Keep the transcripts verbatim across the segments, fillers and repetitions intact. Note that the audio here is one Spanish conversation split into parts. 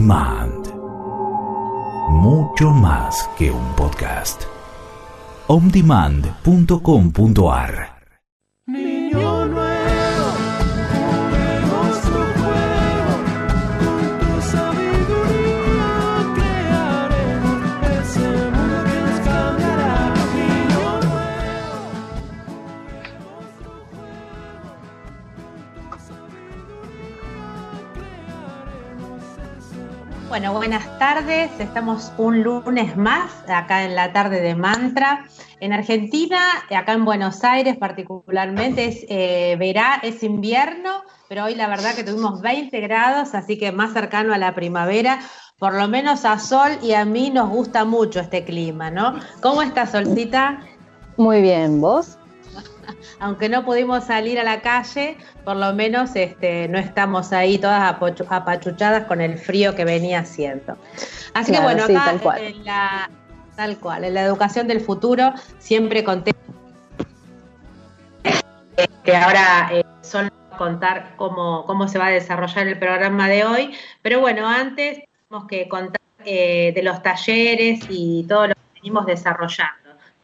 Demand. Mucho más que un podcast. on demand punto com punto a r. Niño nuevo, juguemos tu juego, con tu sabiduría crearemos ese mundo que nos cambiará. Niño nuevo, juguemos tu juego, con tu sabiduría crearemos ese mundo. Bueno, buenas tardes. Estamos un lunes más acá en la tarde de Mantra. En Argentina, acá en Buenos Aires particularmente, es eh, verá, es invierno, pero hoy la verdad que tuvimos veinte grados, así que más cercano a la primavera. Por lo menos a Sol y a mí nos gusta mucho este clima, ¿no? ¿Cómo estás, Solcita? Muy bien, ¿vos? Aunque no pudimos salir a la calle, por lo menos este, no estamos ahí todas apochu- apachuchadas con el frío que venía haciendo. Así Claro, que bueno, sí, acá tal cual. en la, tal cual, en la educación del futuro siempre conté que ahora eh, Sol va a contar cómo, cómo se va a desarrollar el programa de hoy, pero bueno, antes tenemos que contar eh, de los talleres y todo lo que venimos desarrollando.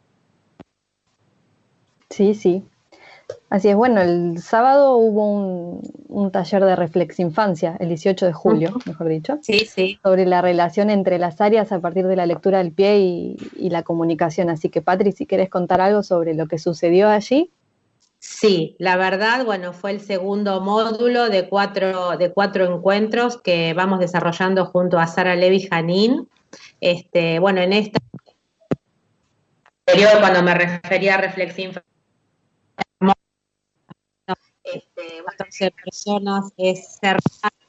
Sí, sí. Así es, bueno, el sábado hubo un, un taller de Reflexinfancia, el dieciocho de julio, Ujú. mejor dicho, Sí, sí. sobre la relación entre las áreas a partir de la lectura del pie y, y la comunicación. Así que, Patri, si querés contar algo sobre lo que sucedió allí. Sí, la verdad, bueno, fue el segundo módulo de cuatro, de cuatro encuentros que vamos desarrollando junto a Sara Levi Janín. Este, bueno, en esta anterior, cuando me refería a Reflexin, este, catorce personas, es cerrar,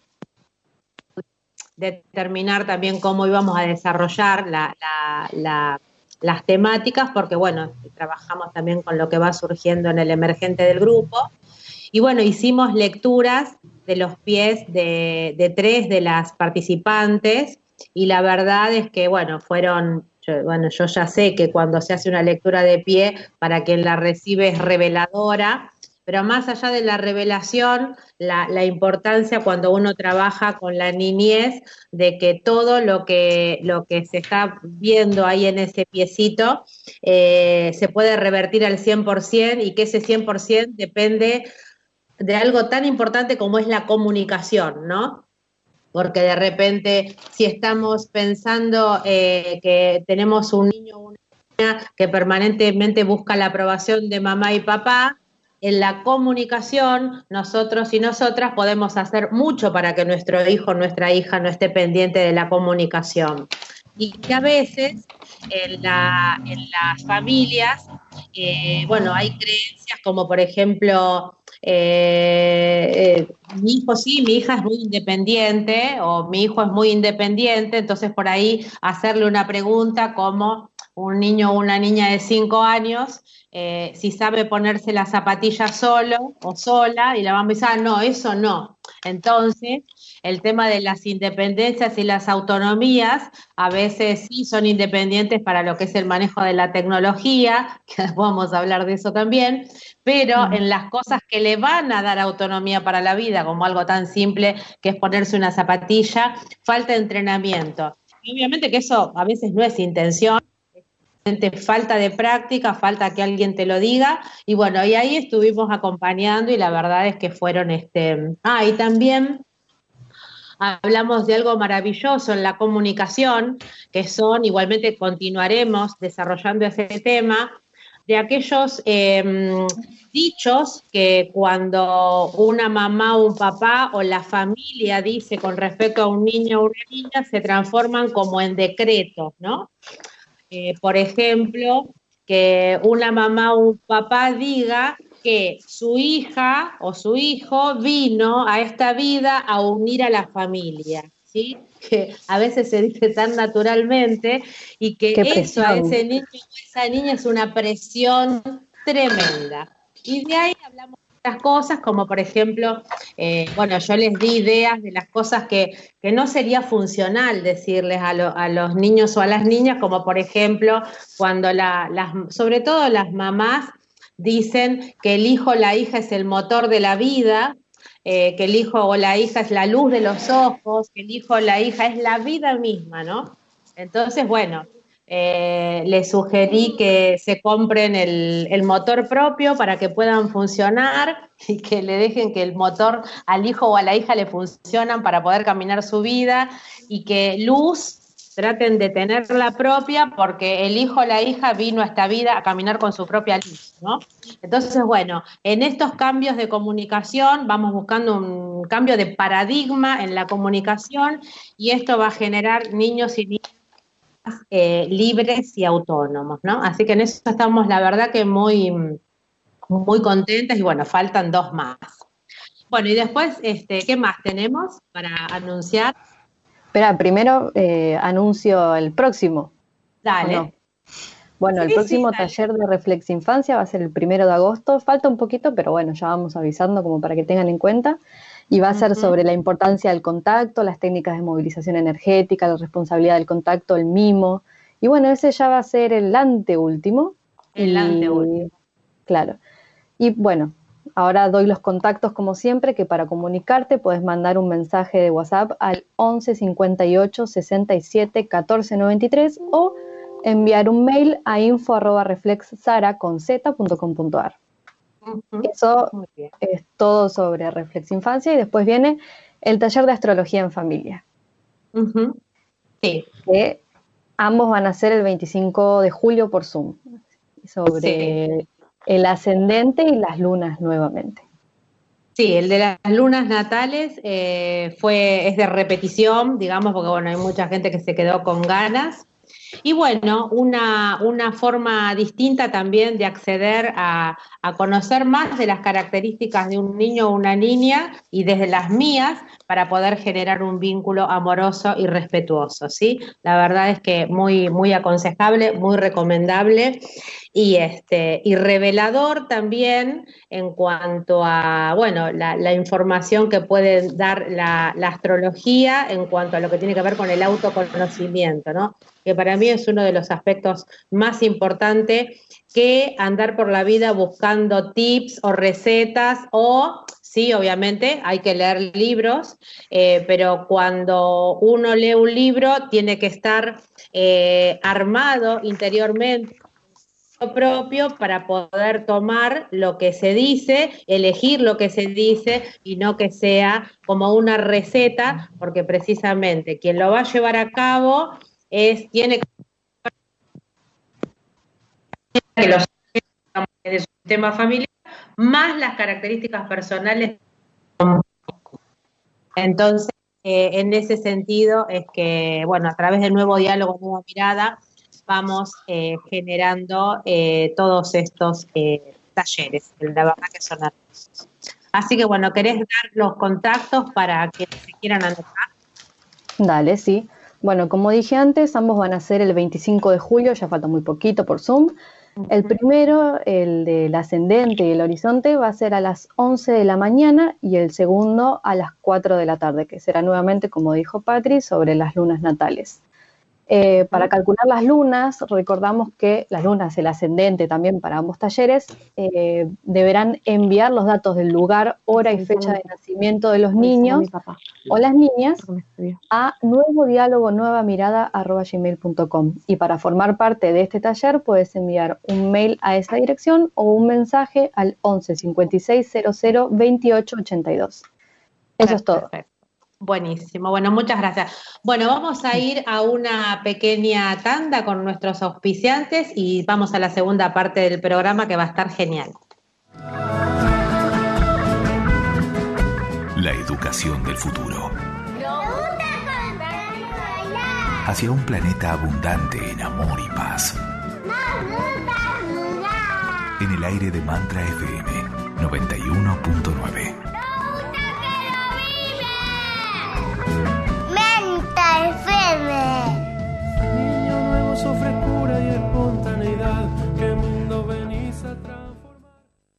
determinar también cómo íbamos a desarrollar la, la, la, las temáticas, porque bueno, trabajamos también con lo que va surgiendo en el emergente del grupo. Y bueno, hicimos lecturas de los pies de, de tres de las participantes y la verdad es que, bueno, fueron, yo, bueno, yo ya sé que cuando se hace una lectura de pie, para quien la recibe es reveladora, pero más allá de la revelación, la, la importancia cuando uno trabaja con la niñez de que todo lo que, lo que se está viendo ahí en ese piecito eh, se puede revertir al cien por ciento y que ese cien por ciento depende de algo tan importante como es la comunicación, ¿no? Porque de repente, si estamos pensando eh, que tenemos un niño o una niña que permanentemente busca la aprobación de mamá y papá, en la comunicación, nosotros y nosotras podemos hacer mucho para que nuestro hijo o nuestra hija no esté pendiente de la comunicación. Y que a veces en, la, en las familias, eh, bueno, hay creencias como por ejemplo, eh, eh, mi hijo sí, mi hija es muy independiente o mi hijo es muy independiente, entonces por ahí hacerle una pregunta como un niño o una niña de cinco años, eh, si sabe ponerse la zapatilla solo o sola, y la mamá dice, ah, no, eso no. Entonces, el tema de las independencias y las autonomías, a veces sí son independientes para lo que es el manejo de la tecnología, que después vamos a hablar de eso también, pero Mm. en las cosas que le van a dar autonomía para la vida, como algo tan simple que es ponerse una zapatilla, falta entrenamiento. Y obviamente que eso a veces no es intención, falta de práctica, falta que alguien te lo diga, y bueno, y ahí estuvimos acompañando y la verdad es que fueron este, ah, y también hablamos de algo maravilloso en la comunicación, que son, igualmente continuaremos desarrollando ese tema, de aquellos eh, dichos que cuando una mamá o un papá o la familia dice con respecto a un niño o una niña, se transforman como en decretos, ¿no? Eh, por ejemplo, que una mamá o un papá diga que su hija o su hijo vino a esta vida a unir a la familia, ¿sí? Que a veces se dice tan naturalmente y que Qué eso a presión. ese niño o esa niña es una presión tremenda. Y de ahí hablamos de otras cosas, como por ejemplo, eh, bueno, yo les di ideas de las cosas que, que no sería funcional decirles a, lo, a los niños o a las niñas, como por ejemplo, cuando la, las, sobre todo las mamás dicen que el hijo o la hija es el motor de la vida, eh, que el hijo o la hija es la luz de los ojos, que el hijo o la hija es la vida misma, ¿no? Entonces, bueno, eh, les sugerí que se compren el, el motor propio para que puedan funcionar y que le dejen que el motor al hijo o a la hija le funcionan para poder caminar su vida, y que luz traten de tener la propia, porque el hijo o la hija vino a esta vida a caminar con su propia luz, ¿no? Entonces, bueno, en estos cambios de comunicación vamos buscando un cambio de paradigma en la comunicación, y esto va a generar niños y niñas eh, libres y autónomos, ¿no? Así que en eso estamos, la verdad, que muy, muy contentas, y bueno, faltan dos más. Bueno, y después, este, ¿qué más tenemos para anunciar? Espera, primero eh, anuncio el próximo. Dale. No? Bueno, Sí, el próximo sí, dale. taller de Reflex Infancia va a ser el primero de agosto. Falta un poquito, pero bueno, ya vamos avisando como para que tengan en cuenta. Y va a ser Ujú. sobre la importancia del contacto, las técnicas de movilización energética, la responsabilidad del contacto, el mimo. Y bueno, ese ya va a ser el anteúltimo. El Y- anteúltimo. Claro. Y bueno, ahora doy los contactos como siempre, que para comunicarte puedes mandar un mensaje de WhatsApp al once cincuenta y ocho sesenta y siete catorce noventa y tres o enviar un mail a info arroba reflexsara con z punto com punto ar. Ujú. Eso Muy bien. es todo sobre Reflex Infancia, y después viene el taller de astrología en familia, Ujú. Sí, que ambos van a ser el veinticinco de julio por Zoom, sobre el ascendente y las lunas nuevamente. sí, el de las lunas natales eh, fue, es de repetición, digamos, porque bueno, hay mucha gente que se quedó con ganas. Y bueno, una, una forma distinta también de acceder a, a conocer más de las características de un niño o una niña, y desde las mías, para poder generar un vínculo amoroso y respetuoso, ¿sí? La verdad es que muy, muy aconsejable, muy recomendable, y, este, y revelador también en cuanto a, bueno, la, la información que puede dar la, la astrología en cuanto a lo que tiene que ver con el autoconocimiento, ¿no? Que para mí es uno de los aspectos más importantes, que andar por la vida buscando tips o recetas, o sí, obviamente hay que leer libros, eh, pero cuando uno lee un libro tiene que estar eh, armado interiormente propio para poder tomar lo que se dice, elegir lo que se dice, y no que sea como una receta, porque precisamente quien lo va a llevar a cabo es tiene que los de su sistema familiar, más las características personales. Entonces, eh, en ese sentido es que, bueno, a través del nuevo diálogo, nueva mirada, vamos eh, generando eh, todos estos eh, talleres, la verdad que son hermosos. Así que, bueno, ¿querés dar los contactos para quienes se quieran anotar? Dale, sí. Bueno, como dije antes, ambos van a ser el veinticinco de julio, ya falta muy poquito por Zoom. El primero, el del ascendente y el horizonte, va a ser a las once de la mañana, y el segundo a las cuatro de la tarde, que será nuevamente, como dijo Patri, sobre las lunas natales. Eh, para calcular las lunas, recordamos que las lunas, el ascendente también para ambos talleres, eh, deberán enviar los datos del lugar, hora y fecha de nacimiento de los niños o las niñas a nuevo diálogo nueva mirada arroba gmail punto com, y para formar parte de este taller puedes enviar un mail a esa dirección o un mensaje al once cincuenta y seis cero cero veintiocho ochenta y dos. Eso es todo. Perfecto. Buenísimo, bueno, muchas gracias. Bueno, vamos a ir a una pequeña tanda con nuestros auspiciantes y vamos a la segunda parte del programa, que va a estar genial. La educación del futuro. Hacia un planeta abundante en amor y paz. En el aire de Mantra F M noventa y uno punto nueve. Niño nuevo, su frescura y espontaneidad, ¿qué mundo venís a transformar?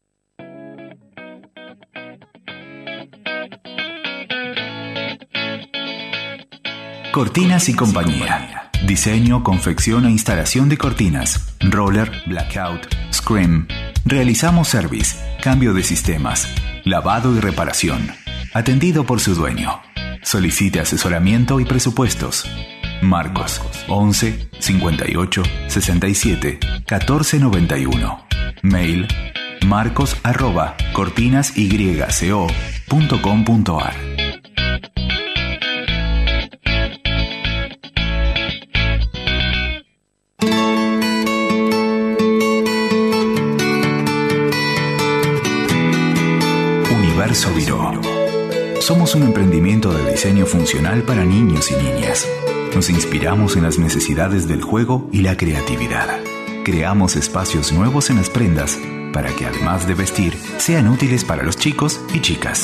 Cortinas y compañía. Diseño, confección e instalación de cortinas. Roller, blackout, scream. Realizamos service, cambio de sistemas, lavado y reparación. atendido por su dueño. Solicite asesoramiento y presupuestos. Marcos, once, cincuenta y ocho, sesenta y siete, catorce noventa y uno. Mail, marcos arroba cortinasyco punto com punto ar. Universo Viró. Somos un emprendimiento de diseño funcional para niños y niñas. Nos inspiramos en las necesidades del juego y la creatividad. Creamos espacios nuevos en las prendas para que, además de vestir, sean útiles para los chicos y chicas.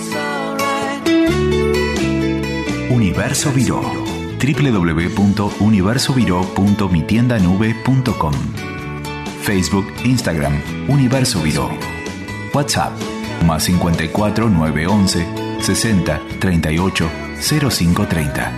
Universo Viró. doble u doble u doble u punto universo viró punto mi tienda nube punto com. Facebook, Instagram, Universo Viró. WhatsApp, más cincuenta y cuatro, nueve once, sesenta, treinta y ocho, cero cinco treinta.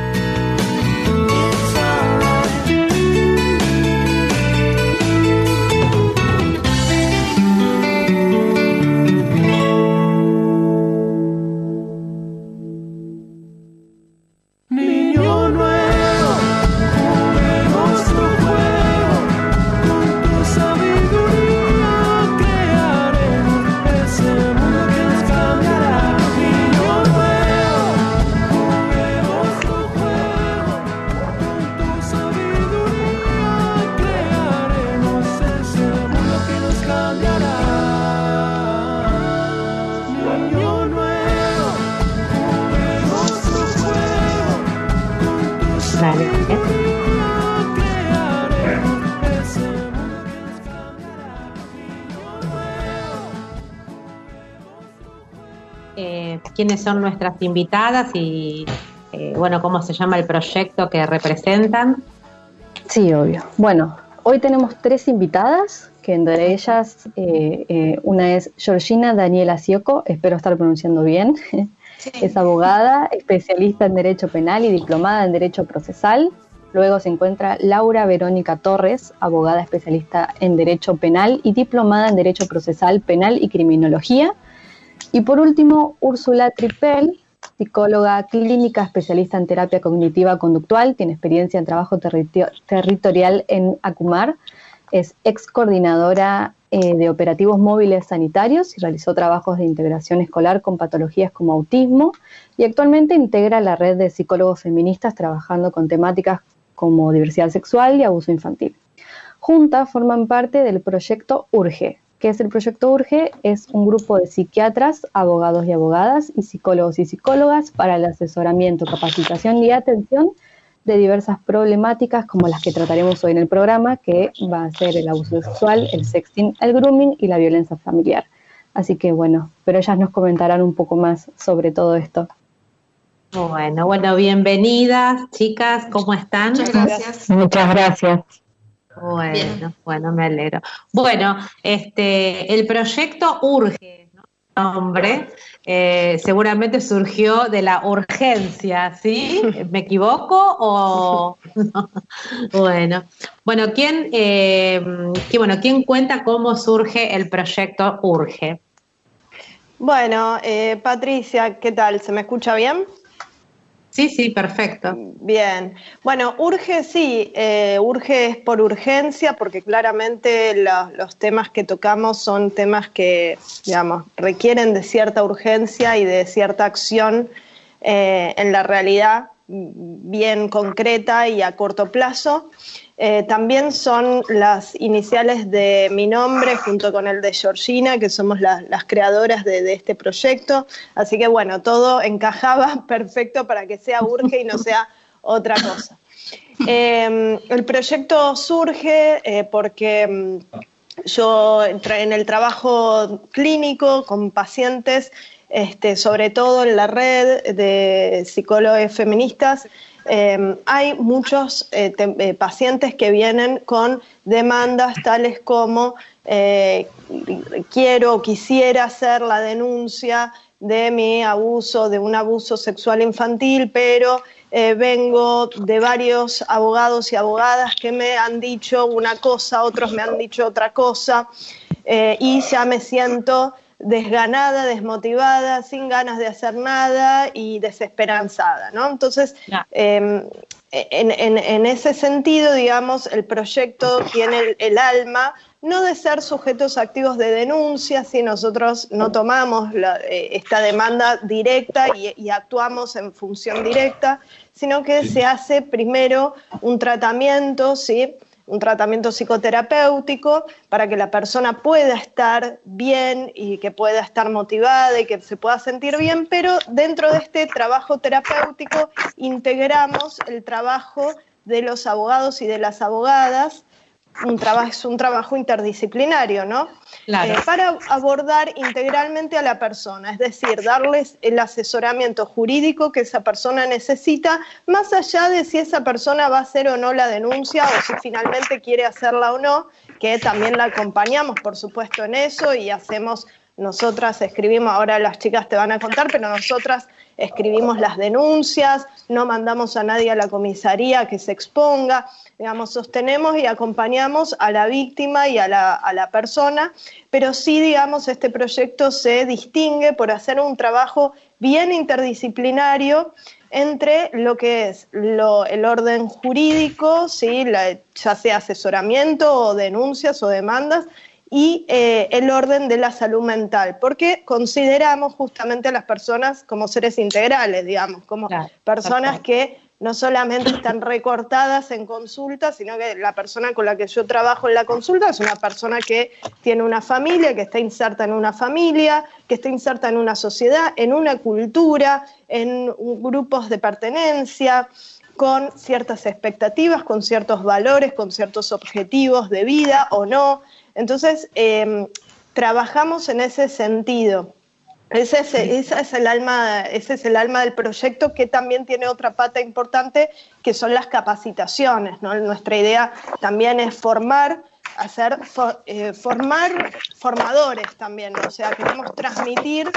Eh, quiénes son nuestras invitadas y, eh, bueno, cómo se llama el proyecto que representan. Sí, obvio. Bueno, hoy tenemos tres invitadas, que entre ellas eh, eh, una es Georgina Daniela Sioco, espero estar pronunciando bien. Sí. Es abogada, especialista en Derecho Penal y diplomada en Derecho Procesal. Luego se encuentra Laura Verónica Torres, abogada especialista en Derecho Penal y diplomada en Derecho Procesal, Penal y Criminología. Y por último, Úrsula Tripel, psicóloga clínica, especialista en terapia cognitiva conductual, tiene experiencia en trabajo terri- territorial en ACUMAR, es ex coordinadora eh, de operativos móviles sanitarios y realizó trabajos de integración escolar con patologías como autismo y actualmente integra la red de psicólogos feministas trabajando con temáticas como diversidad sexual y abuso infantil. Juntas forman parte del proyecto URGE. ¿Qué es el proyecto URGE? Es un grupo de psiquiatras, abogados y abogadas y psicólogos y psicólogas para el asesoramiento, capacitación y atención de diversas problemáticas como las que trataremos hoy en el programa, que va a ser el abuso sexual, el sexting, el grooming y la violencia familiar. Así que bueno, pero ellas nos comentarán un poco más sobre todo esto. Bueno, bueno, bienvenidas, chicas, ¿cómo están? Muchas gracias. Muchas gracias. Bueno, Bien. bueno, me alegro. Bueno, este, el proyecto URGE, ¿no? Nombre, eh, seguramente surgió de la urgencia, ¿sí? ¿Me equivoco o no? Bueno, bueno, ¿quién, eh, qué, bueno, ¿quién cuenta cómo surge el proyecto URGE? Bueno, eh, Patricia, ¿qué tal? ¿Se me escucha bien? Sí, sí, perfecto. Bien. Bueno, urge, sí, eh, urge es por urgencia, porque claramente la, los temas que tocamos son temas que, digamos, requieren de cierta urgencia y de cierta acción eh, en la realidad bien concreta y a corto plazo. Eh, también son las iniciales de mi nombre junto con el de Georgina, que somos la, las creadoras de, de este proyecto. Así que bueno, todo encajaba perfecto para que sea URGE y no sea otra cosa. Eh, el proyecto surge eh, porque yo en el trabajo clínico con pacientes, este, sobre todo en la red de psicólogos feministas, Eh, hay muchos eh, te, eh, pacientes que vienen con demandas tales como eh, quiero o quisiera hacer la denuncia de mi abuso, de un abuso sexual infantil, pero eh, vengo de varios abogados y abogadas que me han dicho una cosa, otros me han dicho otra cosa, eh, y ya me siento desganada, desmotivada, sin ganas de hacer nada y desesperanzada, ¿no? Entonces, no. eh, en, en, en ese sentido, digamos, el proyecto tiene el, el alma no de ser sujetos activos de denuncia, si nosotros no tomamos la, eh, esta demanda directa y, y actuamos en función directa, sino que se hace primero un tratamiento, ¿sí? un tratamiento psicoterapéutico para que la persona pueda estar bien y que pueda estar motivada y que se pueda sentir bien, pero dentro de este trabajo terapéutico integramos el trabajo de los abogados y de las abogadas. Un trabajo, es un trabajo interdisciplinario, ¿no? Claro. Eh, para abordar integralmente a la persona, es decir, darles el asesoramiento jurídico que esa persona necesita, más allá de si esa persona va a hacer o no la denuncia o si finalmente quiere hacerla o no, que también la acompañamos, por supuesto, en eso y hacemos, nosotras escribimos, ahora las chicas te van a contar, pero nosotras escribimos las denuncias, no mandamos a nadie a la comisaría que se exponga, digamos, sostenemos y acompañamos a la víctima y a la, a la persona, pero sí, digamos, este proyecto se distingue por hacer un trabajo bien interdisciplinario entre lo que es lo, el orden jurídico, ¿sí? la, ya sea asesoramiento o denuncias o demandas, y eh, el orden de la salud mental, porque consideramos justamente a las personas como seres integrales, digamos, como claro, personas perfecto. que no solamente están recortadas en consulta, sino que la persona con la que yo trabajo en la consulta es una persona que tiene una familia, que está inserta en una familia, que está inserta en una sociedad, en una cultura, en grupos de pertenencia, con ciertas expectativas, con ciertos valores, con ciertos objetivos de vida o no. Entonces, eh, trabajamos en ese sentido. Ese es, esa es el alma, ese es el alma del proyecto, que también tiene otra pata importante, que son las capacitaciones, ¿no? Nuestra idea también es formar, hacer for, eh, formar formadores también, ¿no? O sea, queremos transmitir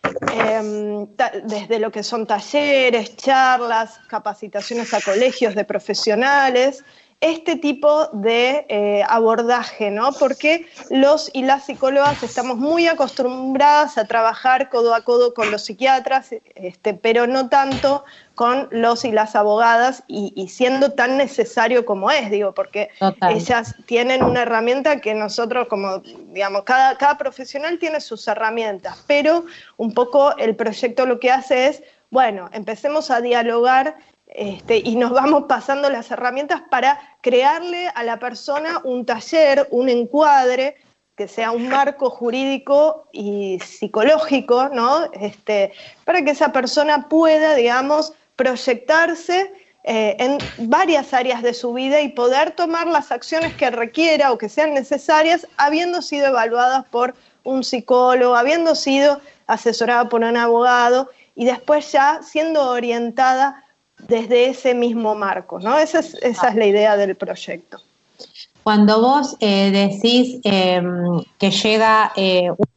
eh, ta, desde lo que son talleres, charlas, capacitaciones a colegios de profesionales, este tipo de eh, abordaje, ¿no? Porque los y las psicólogas estamos muy acostumbradas a trabajar codo a codo con los psiquiatras, este, pero no tanto con los y las abogadas, y, y siendo tan necesario como es, digo, porque Total. ellas tienen una herramienta que nosotros, como, digamos, cada, cada profesional tiene sus herramientas, pero un poco el proyecto lo que hace es, bueno, empecemos a dialogar Este, y nos vamos pasando las herramientas para crearle a la persona un taller, un encuadre, que sea un marco jurídico y psicológico, ¿no? Este, para que esa persona pueda, digamos, proyectarse eh, en varias áreas de su vida y poder tomar las acciones que requiera o que sean necesarias, habiendo sido evaluadas por un psicólogo, habiendo sido asesorada por un abogado, y después ya siendo orientada desde ese mismo marco, ¿no? Esa es, esa es la idea del proyecto. Cuando vos eh, decís eh, que llega eh, un,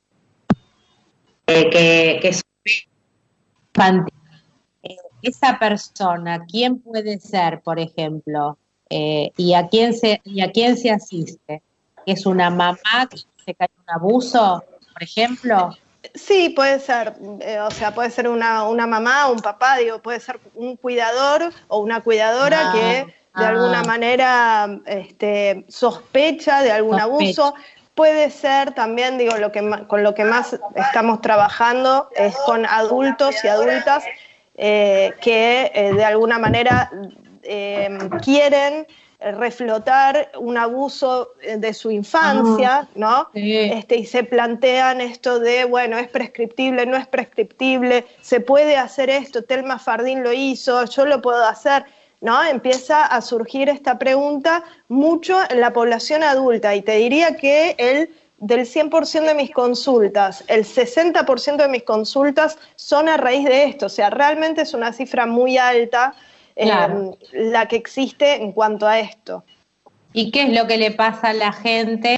eh, que, que es infantil, eh, esa persona, ¿quién puede ser, por ejemplo? Eh, y a quién se y a quién se asiste. ¿Es una mamá que se cae en un abuso, por ejemplo? Sí, puede ser, eh, o sea, puede ser una, una mamá, un papá, digo, puede ser un cuidador o una cuidadora ah, que de ah. alguna manera este, sospecha de algún sospecha. abuso. Puede ser también, digo, lo que con lo que más estamos trabajando es con adultos y adultas eh, que eh, de alguna manera eh, quieren reflotar un abuso de su infancia, ¿no? Sí. Este, y se plantean esto de, bueno, es prescriptible, no es prescriptible, se puede hacer esto, Telma Fardín lo hizo, yo lo puedo hacer, ¿no? Empieza a surgir esta pregunta mucho en la población adulta, y te diría que el del cien por ciento de mis consultas, el sesenta por ciento de mis consultas son a raíz de esto, o sea, realmente es una cifra muy alta. Claro. Eh, la que existe en cuanto a esto. ¿Y qué es lo que le pasa a la gente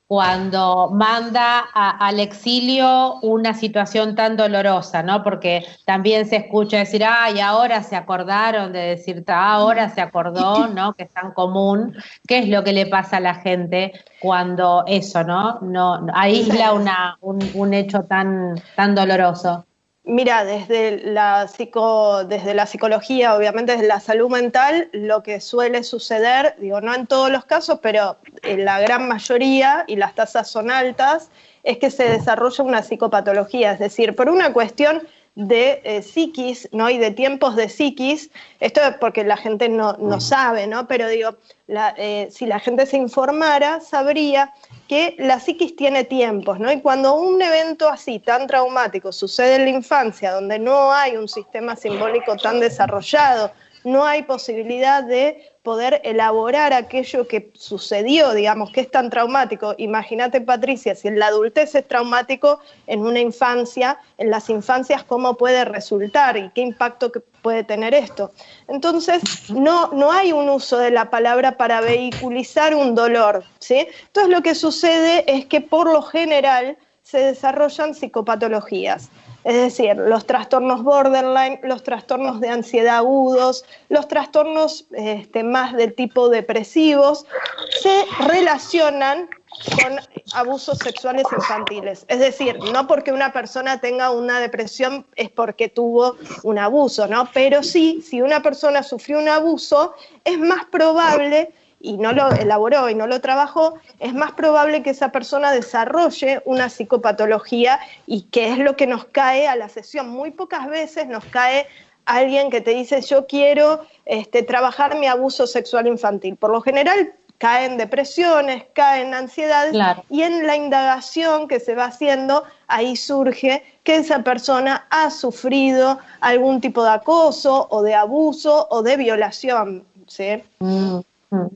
cuando manda a, al exilio una situación tan dolorosa, ¿no? Porque también se escucha decir, ay, ahora se acordaron de decir, ah, ahora se acordó, ¿no? Que es tan común. ¿Qué es lo que le pasa a la gente cuando eso, ¿no? No, aísla una, un, un hecho tan, tan doloroso. Mira, desde la, psico, desde la psicología, obviamente desde la salud mental, lo que suele suceder, digo, no en todos los casos, pero en la gran mayoría, y las tasas son altas, es que se desarrolla una psicopatología, es decir, por una cuestión de eh, psiquis, ¿no? Y de tiempos de psiquis, esto es porque la gente no, no sabe, ¿no? Pero digo, la, eh, si la gente se informara, sabría que la psiquis tiene tiempos, ¿no? Y cuando un evento así, tan traumático, sucede en la infancia, donde no hay un sistema simbólico tan desarrollado, no hay posibilidad de poder elaborar aquello que sucedió, digamos, que es tan traumático. Imagínate, Patricia, si en la adultez es traumático, en una infancia, en las infancias, ¿cómo puede resultar y qué impacto puede tener esto? Entonces, no, no hay un uso de la palabra para vehiculizar un dolor, ¿sí? Entonces, lo que sucede es que, por lo general, se desarrollan psicopatologías. Es decir, los trastornos borderline, los trastornos de ansiedad agudos, los trastornos este, más del tipo depresivos, se relacionan con abusos sexuales infantiles. Es decir, no porque una persona tenga una depresión es porque tuvo un abuso, ¿no? Pero sí, si una persona sufrió un abuso, es más probable, y no lo elaboró y no lo trabajó, es más probable que esa persona desarrolle una psicopatología, y que es lo que nos cae a la sesión. Muy pocas veces nos cae alguien que te dice, yo quiero este, trabajar mi abuso sexual infantil. Por lo general caen depresiones, caen ansiedades, claro. Y en la indagación que se va haciendo, ahí surge que esa persona ha sufrido algún tipo de acoso o de abuso o de violación, ¿sí? Mm, mm.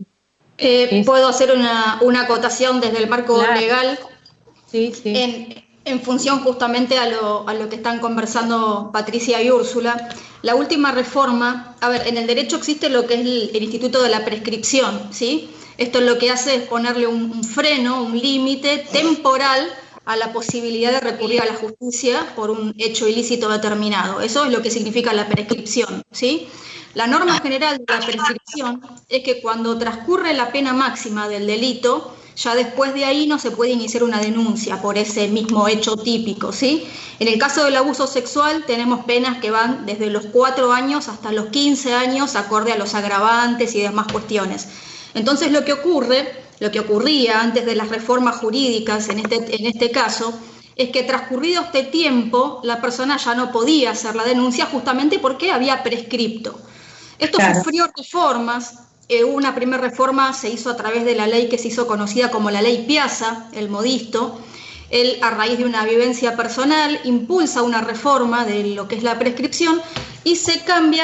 Eh, ¿Puedo hacer una, una acotación desde el marco claro. legal? Sí, sí. En, en función justamente a lo, a lo que están conversando Patricia y Úrsula. La última reforma, a ver, en el derecho existe lo que es el, el instituto de la prescripción, ¿sí? Esto lo que hace es ponerle un, un freno, un límite temporal a la posibilidad de recurrir a la justicia por un hecho ilícito determinado. Eso es lo que significa la prescripción, ¿sí? La norma general de la prescripción es que cuando transcurre la pena máxima del delito, ya después de ahí no se puede iniciar una denuncia por ese mismo hecho típico, ¿sí? En el caso del abuso sexual tenemos penas que van desde los cuatro años hasta los quince años, acorde a los agravantes y demás cuestiones. Entonces lo que ocurre, lo que ocurría antes de las reformas jurídicas en este, en este caso, es que transcurrido este tiempo la persona ya no podía hacer la denuncia justamente porque había prescripto. Esto claro. sufrió reformas. Eh, una primera reforma se hizo a través de la ley que se hizo conocida como la ley Piazza, el modisto. Él, a raíz de una vivencia personal, impulsa una reforma de lo que es la prescripción y se cambia,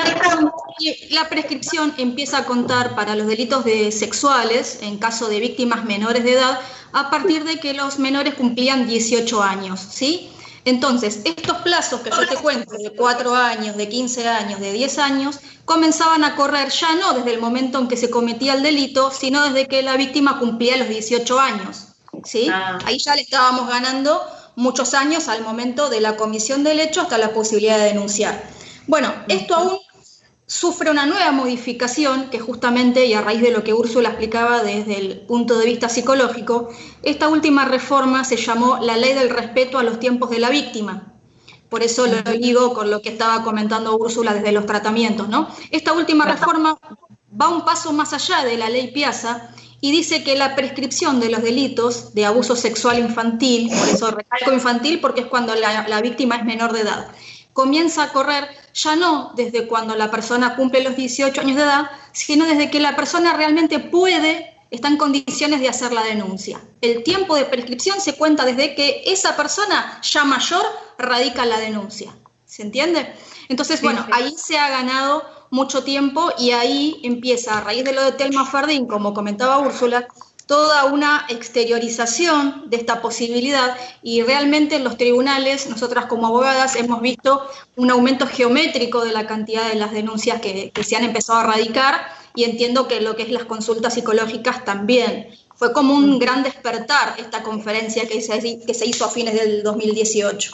y la prescripción empieza a contar para los delitos de sexuales, en caso de víctimas menores de edad, a partir de que los menores cumplían dieciocho años, ¿sí? Entonces, estos plazos que yo te cuento, de cuatro años, de quince años, de diez años, comenzaban a correr ya no desde el momento en que se cometía el delito, sino desde que la víctima cumplía los dieciocho años, ¿sí? Ah. Ahí ya le estábamos ganando muchos años al momento de la comisión del hecho hasta la posibilidad de denunciar. Bueno, esto aún sufre una nueva modificación que justamente, y a raíz de lo que Úrsula explicaba desde el punto de vista psicológico, esta última reforma se llamó la Ley del Respeto a los Tiempos de la Víctima. Por eso lo digo con lo que estaba comentando Úrsula desde los tratamientos, ¿no? Esta última reforma va un paso más allá de la Ley Piazza y dice que la prescripción de los delitos de abuso sexual infantil, por eso recalco infantil porque es cuando la, la víctima es menor de edad, comienza a correr ya no desde cuando la persona cumple los dieciocho años de edad, sino desde que la persona realmente puede, está en condiciones de hacer la denuncia. El tiempo de prescripción se cuenta desde que esa persona ya mayor radica la denuncia. ¿Se entiende? Entonces, bueno, ahí se ha ganado mucho tiempo y ahí empieza, a raíz de lo de Telma Fardín, como comentaba Úrsula, toda una exteriorización de esta posibilidad, y realmente en los tribunales, nosotras como abogadas hemos visto un aumento geométrico de la cantidad de las denuncias que, que se han empezado a radicar, y entiendo que lo que es las consultas psicológicas también. Fue como un gran despertar esta conferencia que se, que se hizo a fines del dos mil dieciocho.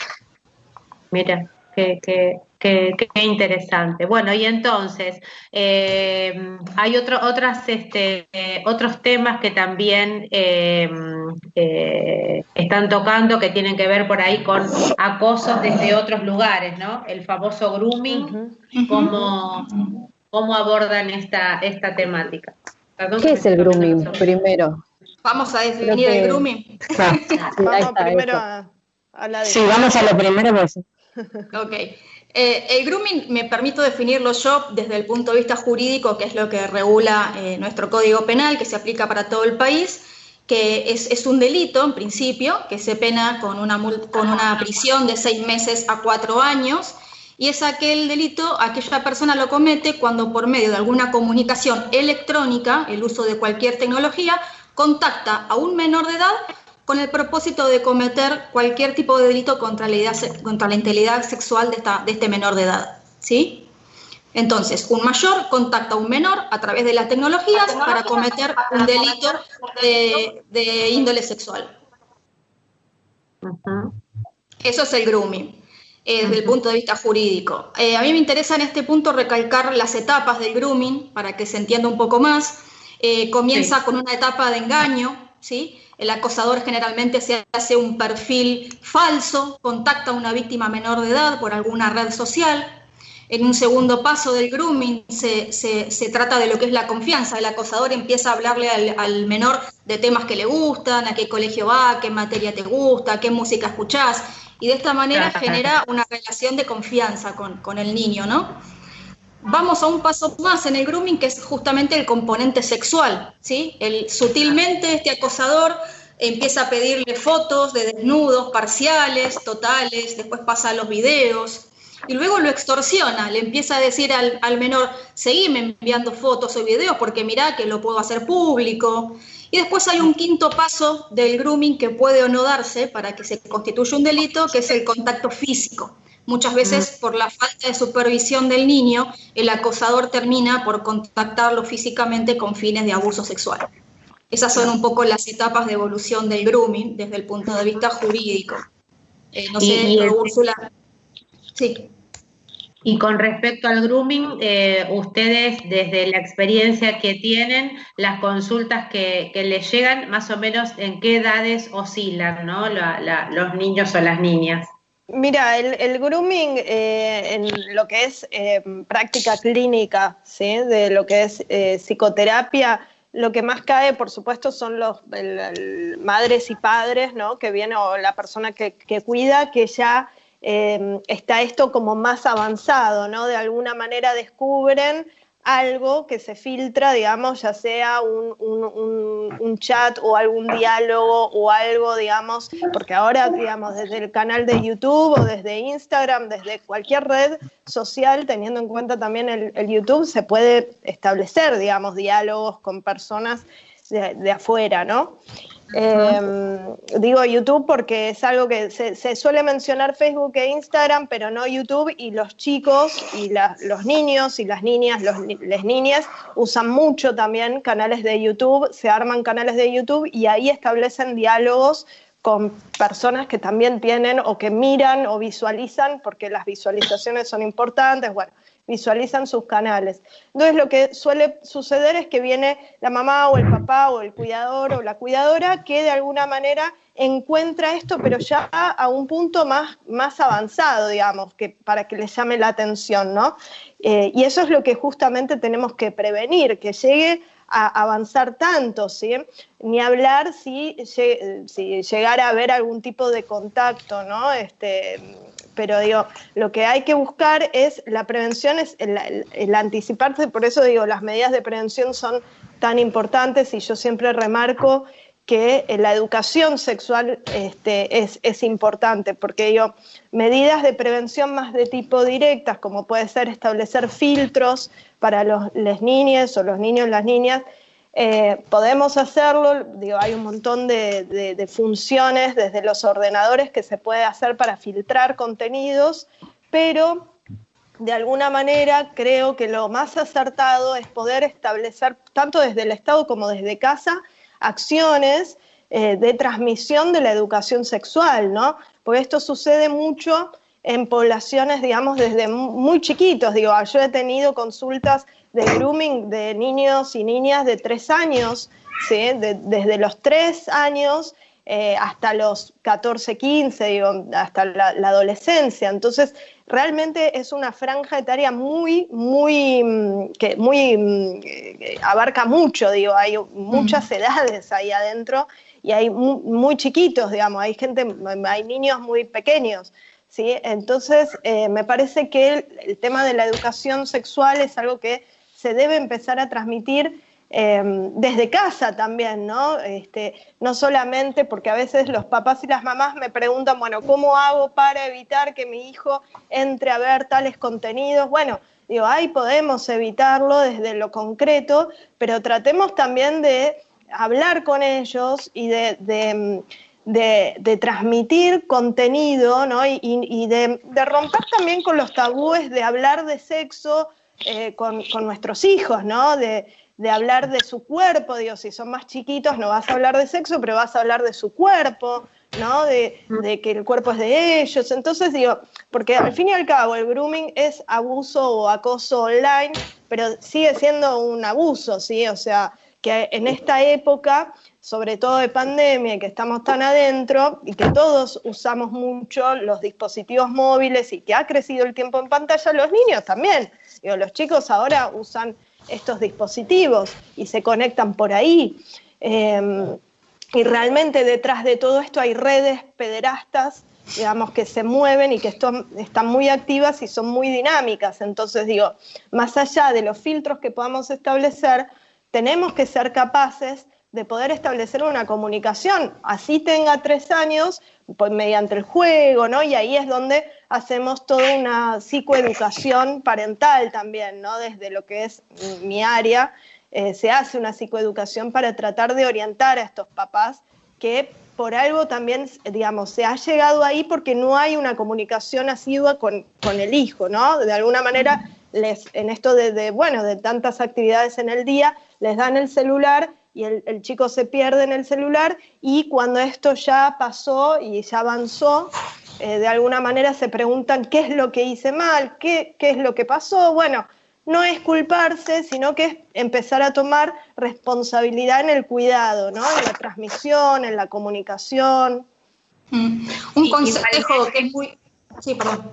Mira, qué, qué, qué, qué interesante. Bueno, y entonces, eh, hay otro, otras, este, eh, otros temas que también eh, eh, están tocando, que tienen que ver por ahí con acosos desde otros lugares, ¿no? El famoso grooming, Uh-huh. ¿cómo, cómo abordan esta, esta temática? Perdón, ¿Qué es el grooming primero? Vamos a definir que... el grooming. Claro. Sí, vamos está, primero eso. a, a la Sí, vamos a lo primero. Pues. Ok. Eh, el grooming me permito definirlo yo desde el punto de vista jurídico, que es lo que regula eh, nuestro Código Penal, que se aplica para todo el país, que es, es un delito, en principio, que se pena con una, con una prisión de seis meses a cuatro años, y es aquel delito, aquella persona lo comete cuando por medio de alguna comunicación electrónica, el uso de cualquier tecnología, contacta a un menor de edad con el propósito de cometer cualquier tipo de delito contra la, idea, contra la integridad sexual de, esta, de este menor de edad, ¿sí? Entonces, un mayor contacta a un menor a través de las tecnologías para cometer un delito de, de índole sexual. Uh-huh. Eso es el grooming, eh, desde el punto de vista jurídico. Eh, a mí me interesa en este punto recalcar las etapas del grooming para que se entienda un poco más. Eh, comienza sí. con una etapa de engaño, ¿sí? El acosador generalmente se hace un perfil falso, contacta a una víctima menor de edad por alguna red social. En un segundo paso del grooming se, se, se trata de lo que es la confianza. El acosador empieza a hablarle al, al menor de temas que le gustan, a qué colegio va, qué materia te gusta, qué música escuchás. Y de esta manera genera una relación de confianza con, con el niño, ¿no? Vamos a un paso más en el grooming, que es justamente el componente sexual, ¿sí? El, sutilmente este acosador empieza a pedirle fotos de desnudos parciales, totales, después pasa a los videos y luego lo extorsiona, le empieza a decir al, al menor, seguime enviando fotos o videos porque mirá que lo puedo hacer público. Y después hay un quinto paso del grooming que puede o no darse para que se constituya un delito, que es el contacto físico. Muchas veces, por la falta de supervisión del niño, el acosador termina por contactarlo físicamente con fines de abuso sexual. Esas son un poco las etapas de evolución del grooming desde el punto de vista jurídico. Eh, no sé, y, y el, Úrsula. Sí. Y con respecto al grooming, eh, ustedes, desde la experiencia que tienen, las consultas que, que les llegan, más o menos, ¿en qué edades oscilan, ¿no? la, la, los niños o las niñas? Mira, el, el grooming eh, en lo que es eh, práctica clínica, ¿sí? De lo que es eh, psicoterapia, lo que más cae, por supuesto, son los el, el, madres y padres, ¿no? Que viene, o la persona que, que cuida, que ya eh, está esto como más avanzado, ¿no? De alguna manera descubren algo que se filtra, digamos, ya sea un, un, un, un chat o algún diálogo o algo, digamos, porque ahora, digamos, desde el canal de YouTube o desde Instagram, desde cualquier red social, teniendo en cuenta también el, el YouTube, se puede establecer, digamos, diálogos con personas de, de afuera, ¿no? Eh, digo YouTube porque es algo que se, se suele mencionar Facebook e Instagram, pero no YouTube, y los chicos y la, los niños y las niñas, los, las niñas usan mucho también canales de YouTube, se arman canales de YouTube y ahí establecen diálogos con personas que también tienen o que miran o visualizan, porque las visualizaciones son importantes, bueno, visualizan sus canales. Entonces lo que suele suceder es que viene la mamá o el papá o el cuidador o la cuidadora que de alguna manera encuentra esto, pero ya a un punto más, más avanzado, digamos, que para que les llame la atención, ¿no? Eh, y eso es lo que justamente tenemos que prevenir, que llegue a avanzar tanto, ¿sí? Ni hablar si, si llegara a haber algún tipo de contacto, ¿no? Este, pero digo, lo que hay que buscar es la prevención, es el, el, el anticiparse, por eso digo, las medidas de prevención son tan importantes y yo siempre remarco que la educación sexual este, es, es importante, porque digo, medidas de prevención más de tipo directas, como puede ser establecer filtros para los, las niñas o los niños y las niñas, eh, podemos hacerlo, digo, hay un montón de, de, de funciones desde los ordenadores que se puede hacer para filtrar contenidos, pero de alguna manera creo que lo más acertado es poder establecer, tanto desde el Estado como desde casa, acciones eh, de transmisión de la educación sexual, ¿no? Porque esto sucede mucho en poblaciones, digamos, desde muy chiquitos. Digo, yo he tenido consultas de grooming de niños y niñas de tres años, ¿sí? De, desde los tres años eh, hasta los catorce, quince, digo, hasta la, la adolescencia. Entonces, realmente es una franja etaria muy, muy, que muy eh, abarca mucho, digo, hay muchas edades ahí adentro y hay muy, muy chiquitos, digamos, hay gente, hay niños muy pequeños. ¿Sí? Entonces, eh, me parece que el, el tema de la educación sexual es algo que se debe empezar a transmitir eh, desde casa también, ¿no? Este, no solamente porque a veces los papás y las mamás me preguntan, bueno, ¿cómo hago para evitar que mi hijo entre a ver tales contenidos? Bueno, digo, ahí podemos evitarlo desde lo concreto, pero tratemos también de hablar con ellos y de... de De, de transmitir contenido, ¿no? y, y de, de romper también con los tabúes de hablar de sexo eh, con, con nuestros hijos, ¿no? de, de hablar de su cuerpo. Digo, si son más chiquitos no vas a hablar de sexo, pero vas a hablar de su cuerpo, ¿no? de, de que el cuerpo es de ellos. Entonces digo, porque al fin y al cabo el grooming es abuso o acoso online, pero sigue siendo un abuso, ¿sí? O sea, que en esta época, sobre todo de pandemia, y que estamos tan adentro y que todos usamos mucho los dispositivos móviles y que ha crecido el tiempo en pantalla, los niños también. Digo, los chicos ahora usan estos dispositivos y se conectan por ahí. Eh, y realmente detrás de todo esto hay redes pederastas, digamos, que se mueven y que esto, están muy activas y son muy dinámicas. Entonces digo, más allá de los filtros que podamos establecer, tenemos que ser capaces de poder establecer una comunicación, así tenga tres años, pues mediante el juego, ¿no? Y ahí es donde hacemos toda una psicoeducación parental también, ¿no? Desde lo que es mi área, eh, se hace una psicoeducación para tratar de orientar a estos papás que por algo también, digamos, se ha llegado ahí porque no hay una comunicación asidua con, con el hijo, ¿no? De alguna manera, les, en esto de, de, bueno, de tantas actividades en el día, les dan el celular y el, el chico se pierde en el celular y cuando esto ya pasó y ya avanzó, eh, de alguna manera se preguntan qué es lo que hice mal, qué, qué es lo que pasó. Bueno, no es culparse, sino que es empezar a tomar responsabilidad en el cuidado, ¿no? En la transmisión, en la comunicación. Mm. Un consejo que es muy... Sí, perdón.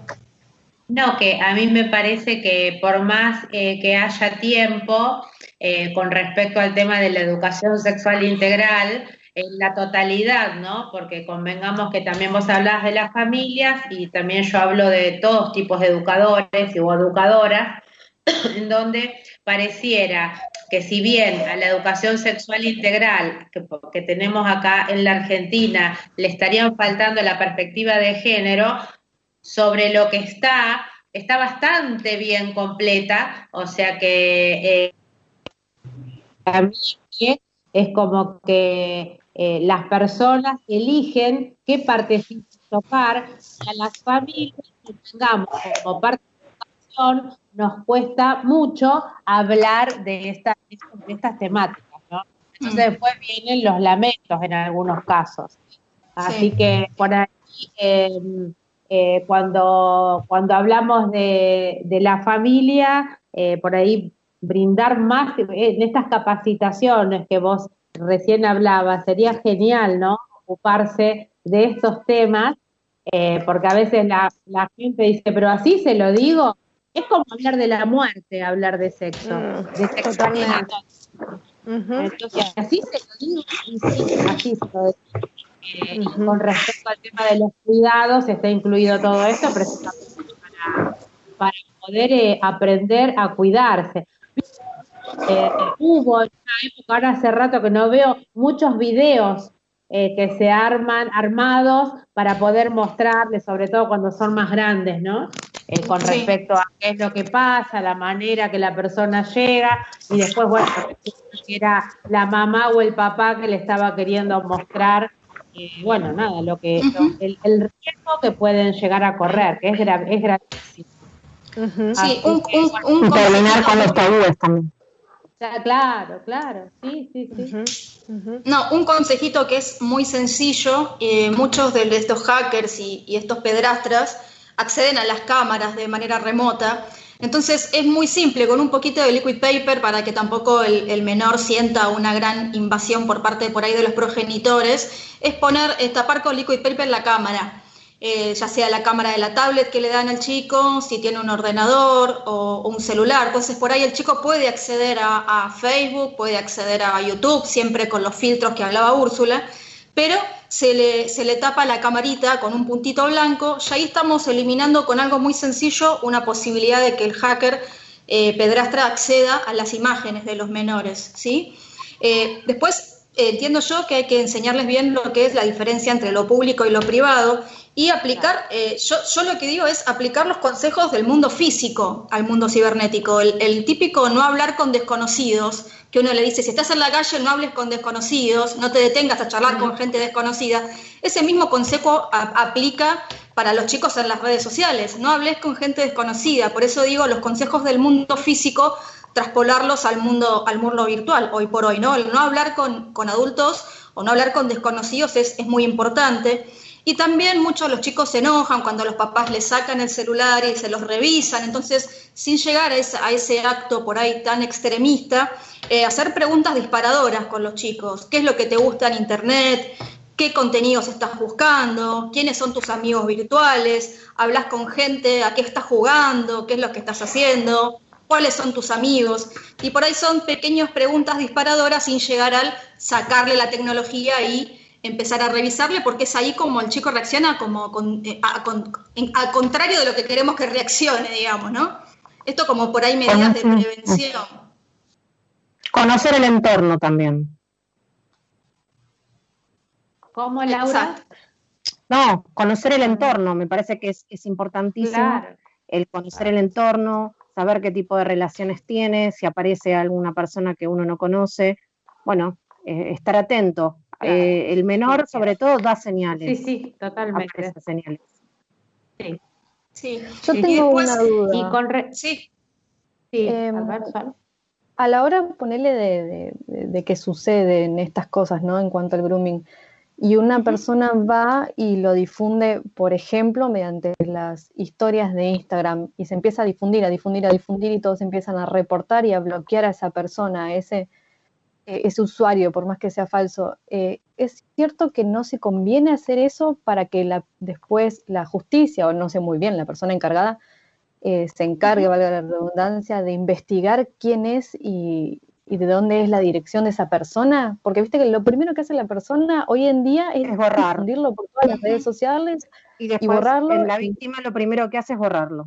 No, que a mí me parece que por más eh, que haya tiempo eh, con respecto al tema de la educación sexual integral, en la totalidad, ¿no? Porque convengamos que también vos hablás de las familias y también yo hablo de todos tipos de educadores o educadoras, en donde pareciera que si bien a la educación sexual integral que, que tenemos acá en la Argentina le estarían faltando la perspectiva de género, sobre lo que está, está bastante bien completa, o sea que eh, a mí es como que eh, las personas eligen qué partecitas tocar, a las familias que tengamos como parte de la educación nos cuesta mucho hablar de, esta, de estas temáticas, ¿no? Entonces mm. después vienen los lamentos en algunos casos, así sí. que por ahí... Eh, Eh, cuando, cuando hablamos de, de la familia, eh, por ahí brindar más en estas capacitaciones que vos recién hablabas, sería genial, ¿no? Ocuparse de estos temas, eh, porque a veces la, la gente dice, pero así se lo digo, es como hablar de la muerte, hablar de sexo, mm, de sexo. Uh-huh. Entonces, así se lo digo, y sí, así se lo digo. Eh, uh-huh. Y con respecto al tema de los cuidados, está incluido todo esto precisamente para, para poder eh, aprender a cuidarse. Eh, hubo en una época, ahora hace rato que no veo, muchos videos eh, que se arman, armados para poder mostrarles, sobre todo cuando son más grandes, ¿no? Eh, con sí. respecto a qué es lo que pasa, la manera que la persona llega, y después, bueno, que era la mamá o el papá que le estaba queriendo mostrar. Eh, bueno, nada, lo que uh-huh. el, el riesgo que pueden llegar a correr, que es, gra- es gravísimo. Uh-huh. Sí, un, que, un, bueno, un terminar con los tabúes también. Ya, claro, claro, sí, sí, sí. Uh-huh, uh-huh. No, un consejito que es muy sencillo, eh, muchos de estos hackers y, y estos pedrastras acceden a las cámaras de manera remota, entonces es muy simple, con un poquito de liquid paper para que tampoco el, el menor sienta una gran invasión por parte por ahí de los progenitores, es poner, es tapar con liquid paper la cámara. Eh, ya sea la cámara de la tablet que le dan al chico, si tiene un ordenador o, o un celular. Entonces por ahí el chico puede acceder a, a Facebook, puede acceder a YouTube, siempre con los filtros que hablaba Úrsula, pero se le, se le tapa la camarita con un puntito blanco, y ahí estamos eliminando con algo muy sencillo una posibilidad de que el hacker eh, pedrastra acceda a las imágenes de los menores, ¿sí? Eh, después eh, entiendo yo que hay que enseñarles bien lo que es la diferencia entre lo público y lo privado, y aplicar, eh, yo, yo lo que digo es aplicar los consejos del mundo físico al mundo cibernético. El, el típico no hablar con desconocidos, que uno le dice, si estás en la calle no hables con desconocidos, no te detengas a charlar con gente desconocida. Ese mismo consejo a, aplica para los chicos en las redes sociales, no hables con gente desconocida. Por eso digo, los consejos del mundo físico, traspolarlos al mundo, al mundo virtual, hoy por hoy, ¿no? El no hablar con, con adultos o no hablar con desconocidos es, es muy importante. Y también muchos de los chicos se enojan cuando los papás les sacan el celular y se los revisan. Entonces, sin llegar a ese, a ese acto por ahí tan extremista, eh, hacer preguntas disparadoras con los chicos. ¿Qué es lo que te gusta en internet? ¿Qué contenidos estás buscando? ¿Quiénes son tus amigos virtuales? ¿Hablas con gente? ¿A qué estás jugando? ¿Qué es lo que estás haciendo? ¿Cuáles son tus amigos? Y por ahí son pequeñas preguntas disparadoras sin llegar al sacarle la tecnología y empezar a revisarle, porque es ahí como el chico reacciona como con, a, con, en, al contrario de lo que queremos que reaccione, digamos, ¿no? Esto como por ahí medidas de prevención. Conocer el entorno también. ¿Cómo, Laura? No, conocer el entorno, me parece que es, es importantísimo. Claro. El conocer el entorno, saber qué tipo de relaciones tiene, si aparece alguna persona que uno no conoce. Bueno, eh, estar atento. Claro. Eh, el menor, sobre todo, da señales. Sí, sí, totalmente. Aparece señales. Sí. Sí. Yo y tengo después, una duda. Y con re... Sí. Sí, eh, a ver, ¿solo? A la hora de ponerle de, de, de que suceden estas cosas, ¿no? En cuanto al grooming, y una persona va y lo difunde, por ejemplo, mediante las historias de Instagram, y se empieza a difundir, a difundir, a difundir, y todos empiezan a reportar y a bloquear a esa persona, a ese, ese usuario, por más que sea falso. Eh, ¿es cierto que no se conviene hacer eso para que la, después la justicia, o no sé muy bien, la persona encargada, eh, se encargue, valga la redundancia, de investigar quién es y... y de dónde es la dirección de esa persona? Porque viste que lo primero que hace la persona hoy en día es, es borrar. difundirlo por todas las redes sociales y, después, y borrarlo. La víctima lo primero que hace es borrarlo.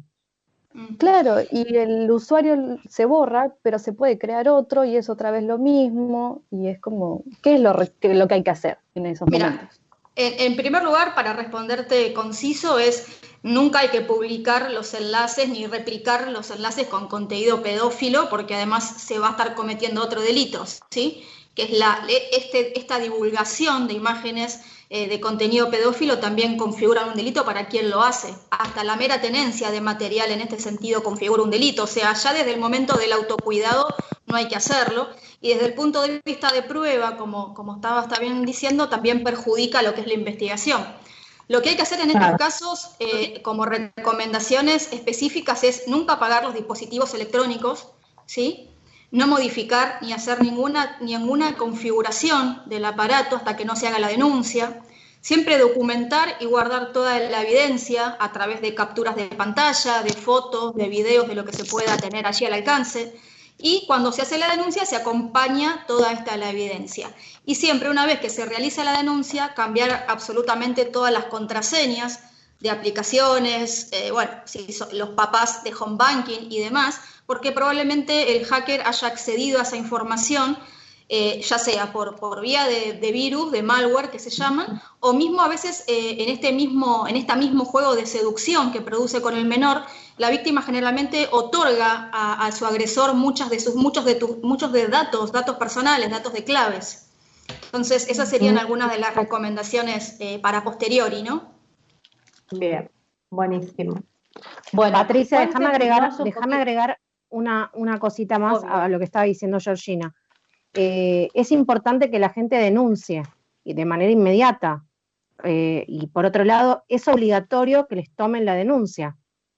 Claro, y el usuario se borra, pero se puede crear otro y es otra vez lo mismo, y es como, ¿qué es lo, lo que hay que hacer en esos Mira, momentos? En, en primer lugar, para responderte conciso, es nunca hay que publicar los enlaces ni replicar los enlaces con contenido pedófilo, porque además se va a estar cometiendo otro delito, ¿sí? Que es la, este, esta divulgación de imágenes eh, de contenido pedófilo también configura un delito para quien lo hace. Hasta la mera tenencia de material en este sentido configura un delito. O sea, ya desde el momento del autocuidado no hay que hacerlo. Y desde el punto de vista de prueba, como, como estaba está bien diciendo, también perjudica lo que es la investigación. Lo que hay que hacer en estos casos, eh, como recomendaciones específicas, es nunca apagar los dispositivos electrónicos, ¿sí? No modificar ni hacer ninguna, ninguna configuración del aparato hasta que no se haga la denuncia. Siempre documentar y guardar toda la evidencia a través de capturas de pantalla, de fotos, de videos, de lo que se pueda tener allí al alcance. Y cuando se hace la denuncia se acompaña toda esta la evidencia. Y siempre una vez que se realiza la denuncia, cambiar absolutamente todas las contraseñas de aplicaciones, eh, bueno, si son los papás de home banking y demás, porque probablemente el hacker haya accedido a esa información, eh, ya sea por, por vía de, de virus, de malware que se llaman, o mismo a veces eh, en este mismo, en este mismo juego de seducción que produce con el menor, la víctima generalmente otorga a, a su agresor muchas de sus, muchos, de tu, muchos de datos, datos personales, datos de claves. Entonces, esas serían algunas de las recomendaciones eh, para posteriori, ¿no? Bien, buenísimo. Bueno, Patricia, déjame agregar, déjame agregar una, una cosita más Obvio. a lo que estaba diciendo Georgina. Eh, es importante que la gente denuncie y de manera inmediata. Eh, y por otro lado, es obligatorio que les tomen la denuncia.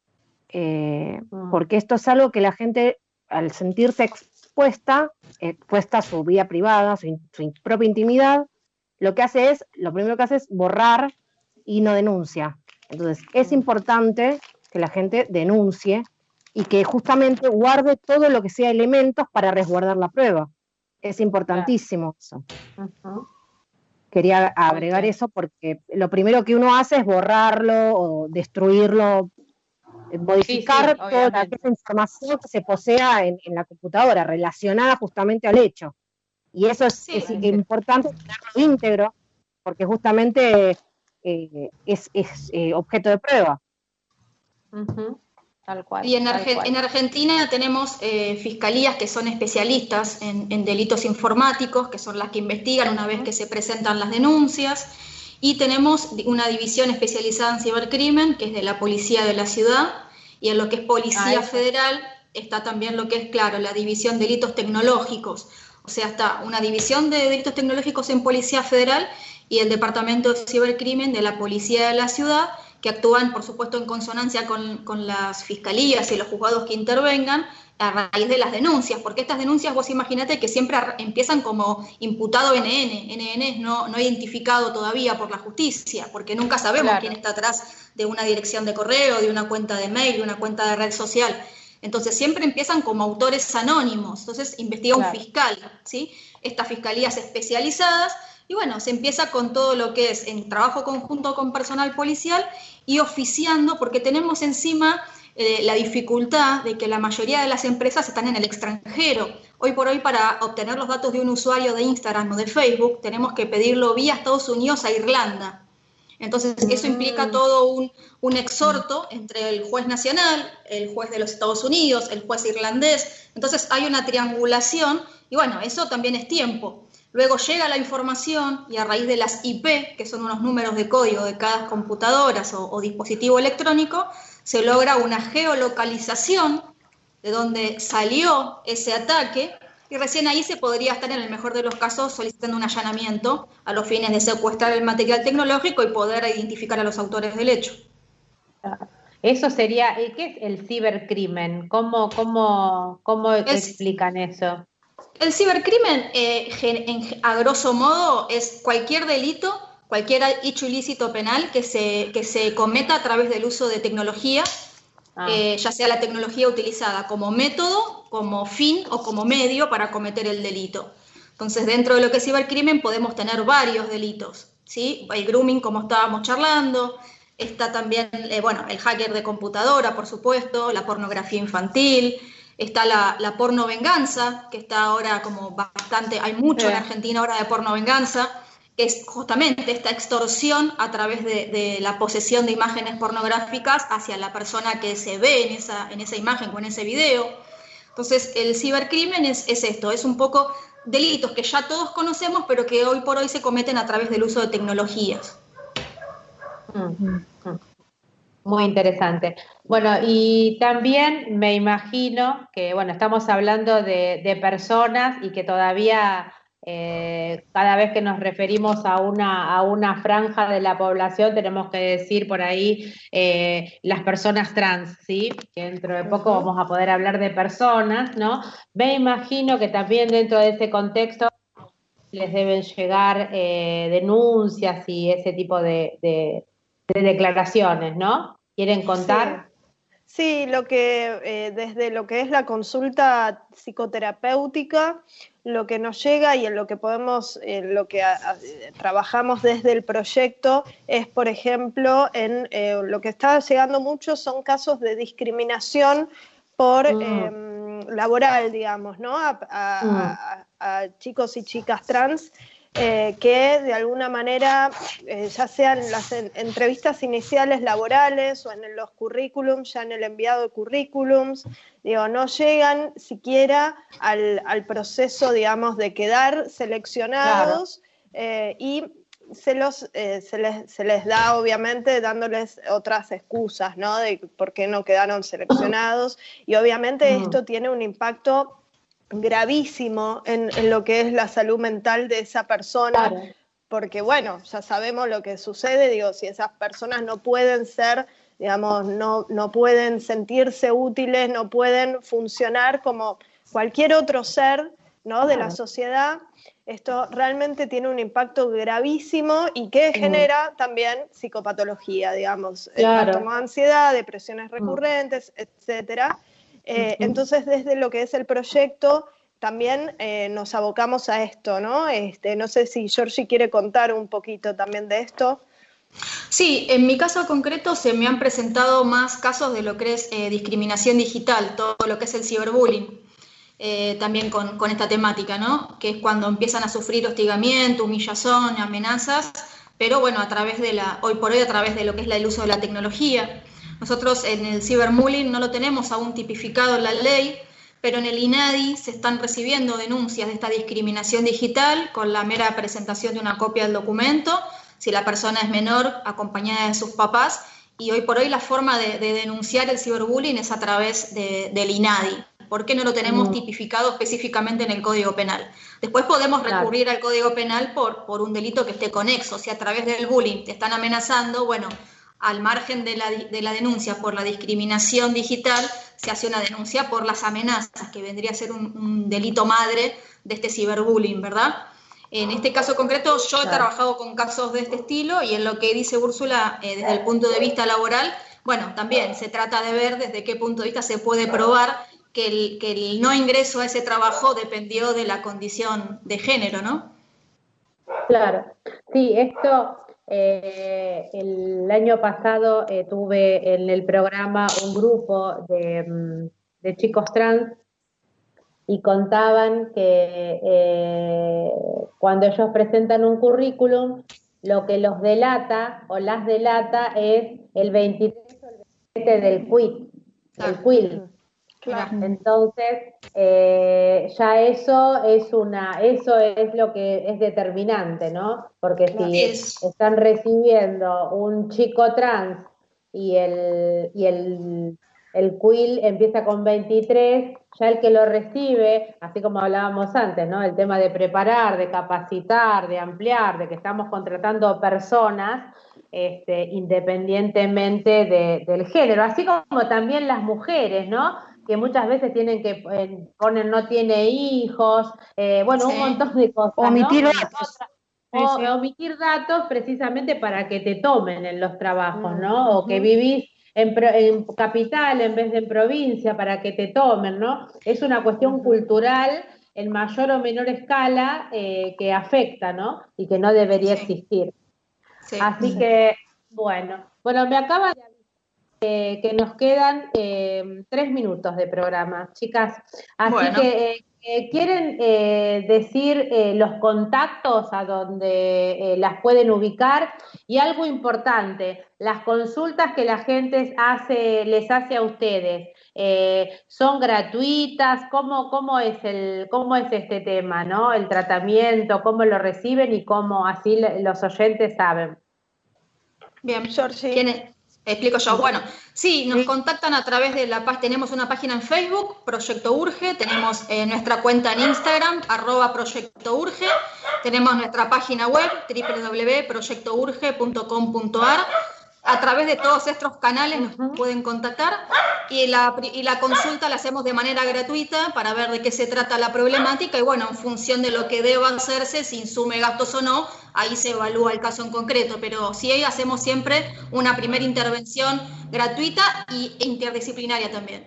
Eh, mm. Porque esto es algo que la gente, al sentirse expuesta, expuesta a su vida privada, su, su propia intimidad, lo que hace es, lo primero que hace es borrar y no denuncia. Entonces, es importante que la gente denuncie y que justamente guarde todo lo que sea elementos para resguardar la prueba. Es importantísimo eso. Uh-huh. Quería agregar okay. eso porque lo primero que uno hace es borrarlo o destruirlo, modificar sí, sí, toda la, esa información que se posea en, en la computadora relacionada justamente al hecho. Y eso es, sí, es sí. importante tenerlo íntegro porque justamente eh, es, es eh, objeto de prueba. Uh-huh. Tal cual, y en, tal Arge- cual. en Argentina tenemos eh, fiscalías que son especialistas en, en delitos informáticos, que son las que investigan una vez que se presentan las denuncias, y tenemos una división especializada en cibercrimen, que es de la Policía de la Ciudad, y en lo que es Policía ah, Federal está también lo que es, claro, la división de delitos tecnológicos. O sea, está una división de delitos tecnológicos en Policía Federal y el Departamento de Cibercrimen de la Policía de la Ciudad, que actúan, por supuesto, en consonancia con, con las fiscalías y los juzgados que intervengan a raíz de las denuncias, porque estas denuncias, vos imaginate que siempre empiezan como imputado N N, N N es no, no identificado todavía por la justicia, porque nunca sabemos claro. quién está atrás de una dirección de correo, de una cuenta de mail, de una cuenta de red social. Entonces siempre empiezan como autores anónimos, entonces investiga claro. un fiscal, ¿sí? Estas fiscalías especializadas. Y bueno, se empieza con todo lo que es en trabajo conjunto con personal policial y oficiando, porque tenemos encima eh, la dificultad de que la mayoría de las empresas están en el extranjero. Hoy por hoy, para obtener los datos de un usuario de Instagram o de Facebook, tenemos que pedirlo vía Estados Unidos a Irlanda. Entonces, eso implica todo un, un exhorto entre el juez nacional, el juez de los Estados Unidos, el juez irlandés. Entonces, hay una triangulación y bueno, eso también es tiempo. Luego llega la información y a raíz de las I P, que son unos números de código de cada computadora o, o dispositivo electrónico, se logra una geolocalización de donde salió ese ataque y recién ahí se podría estar, en el mejor de los casos, solicitando un allanamiento a los fines de secuestrar el material tecnológico y poder identificar a los autores del hecho. Eso sería, ¿qué es el cibercrimen? ¿Cómo, cómo, cómo es, explican eso? El cibercrimen, eh, en, a grosso modo, es cualquier delito, cualquier hecho ilícito penal que se, que se cometa a través del uso de tecnología, ah. eh, ya sea la tecnología utilizada como método, como fin o como medio para cometer el delito. Entonces, dentro de lo que es cibercrimen podemos tener varios delitos, ¿sí? El grooming, como estábamos charlando, está también, eh, bueno, el hacker de computadora, por supuesto, la pornografía infantil. Está la, la porno venganza, que está ahora como bastante, hay mucho en Argentina ahora de porno venganza, que es justamente esta extorsión a través de, de la posesión de imágenes pornográficas hacia la persona que se ve en esa, en esa imagen o en ese video. Entonces, el cibercrimen es, es esto, es un poco delitos que ya todos conocemos, pero que hoy por hoy se cometen a través del uso de tecnologías. Mm-hmm. Muy interesante. Bueno, y también me imagino que, bueno, estamos hablando de, de personas y que todavía eh, cada vez que nos referimos a una, a una franja de la población tenemos que decir por ahí eh, las personas trans, ¿sí? Que dentro de poco uh-huh. vamos a poder hablar de personas, ¿no? Me imagino que también dentro de ese contexto les deben llegar eh, denuncias y ese tipo de, de, de declaraciones, ¿no? ¿Quieren contar? Sí, sí lo que eh, desde lo que es la consulta psicoterapéutica, lo que nos llega y en lo que podemos, en lo que a, a, trabajamos desde el proyecto es, por ejemplo, en eh, lo que está llegando mucho son casos de discriminación por mm. eh, laboral, digamos, ¿no? A, a, mm. a, a chicos y chicas trans. Eh, que de alguna manera, eh, ya sean las en, entrevistas iniciales laborales o en los currículums, ya en el enviado de currículums, digo, no llegan siquiera al, al proceso, digamos, de quedar seleccionados, claro. eh, y se, los, eh, se, les, se les da obviamente dándoles otras excusas, ¿no? De por qué no quedaron seleccionados, y obviamente mm. esto tiene un impacto gravísimo en, en lo que es la salud mental de esa persona, claro. Porque bueno, ya sabemos lo que sucede, digo, si esas personas no pueden ser, digamos, no, no pueden sentirse útiles, no pueden funcionar como cualquier otro ser, ¿no? De la sociedad, esto realmente tiene un impacto gravísimo y que genera también psicopatología, digamos, claro. como ansiedad, depresiones recurrentes, etcétera. Eh, uh-huh. Entonces, desde lo que es el proyecto, también eh, nos abocamos a esto, ¿no? Este, no sé si Georgie quiere contar un poquito también de esto. Sí, en mi caso concreto se me han presentado más casos de lo que es eh, discriminación digital, todo lo que es el ciberbullying, eh, también con, con esta temática, ¿no? Que es cuando empiezan a sufrir hostigamiento, humillación, amenazas, pero bueno, a través de la, hoy por hoy a través de lo que es el uso de la tecnología. Nosotros en el ciberbullying no lo tenemos aún tipificado en la ley, pero en el INADI se están recibiendo denuncias de esta discriminación digital con la mera presentación de una copia del documento, si la persona es menor, acompañada de sus papás, y hoy por hoy la forma de, de denunciar el ciberbullying es a través de, del INADI. ¿Por qué no lo tenemos mm. tipificado específicamente en el Código Penal? Después podemos recurrir claro. al Código Penal por, por un delito que esté conexo, si a través del bullying te están amenazando, bueno, al margen de la, de la denuncia por la discriminación digital, se hace una denuncia por las amenazas, que vendría a ser un, un delito madre de este ciberbullying, ¿verdad? En este caso concreto, yo he claro. trabajado con casos de este estilo, y en lo que dice Úrsula, eh, desde el punto de vista laboral, bueno, también se trata de ver desde qué punto de vista se puede probar que el, que el no ingreso a ese trabajo dependió de la condición de género, ¿no? Claro, sí, esto... Eh, el año pasado eh, tuve en el programa un grupo de, de chicos trans y contaban que eh, cuando ellos presentan un currículum, lo que los delata o las delata es el veintitrés o el veintisiete del quit, del quil. Claro. Entonces, eh, ya eso es una, eso es lo que es determinante, ¿no? Porque si es. están recibiendo un chico trans y el y el, el quil empieza con veintitrés, ya el que lo recibe, así como hablábamos antes, ¿no? El tema de preparar, de capacitar, de ampliar, de que estamos contratando personas, este, independientemente de, del género, así como también las mujeres, ¿no? Que muchas veces tienen que eh, ponen no tiene hijos, eh, bueno, sí. un montón de cosas. Omitir ¿no? datos. O, sí, sí. omitir datos precisamente para que te tomen en los trabajos, mm, ¿no? Uh-huh. O que vivís en, pro, en capital en vez de en provincia para que te tomen, ¿no? Es una cuestión uh-huh. cultural en mayor o menor escala eh, que afecta, ¿no? Y que no debería sí. existir. Sí. Así uh-huh. que, bueno, bueno, me acaba de Eh, que nos quedan eh, tres minutos de programa, chicas. Así bueno. que eh, eh, quieren eh, decir eh, los contactos a donde eh, las pueden ubicar, y algo importante, las consultas que la gente hace, les hace a ustedes, eh, son gratuitas. ¿Cómo, cómo es el, cómo es este tema, ¿no? El tratamiento, cómo lo reciben y cómo así los oyentes saben. Bien, Georgie. ¿Quién es? Explico yo. Bueno, sí, nos contactan a través de la página, tenemos una página en Facebook, Proyecto Urge, tenemos eh, nuestra cuenta en Instagram, arroba Proyecto Urge, tenemos nuestra página web, doble u doble u doble u punto proyecto urge punto com punto a r. A través de todos estos canales nos uh-huh. pueden contactar, y la, y la consulta la hacemos de manera gratuita para ver de qué se trata la problemática, y bueno, en función de lo que deba hacerse, si insume gastos o no, ahí se evalúa el caso en concreto, pero sí hacemos siempre una primera intervención gratuita y interdisciplinaria también.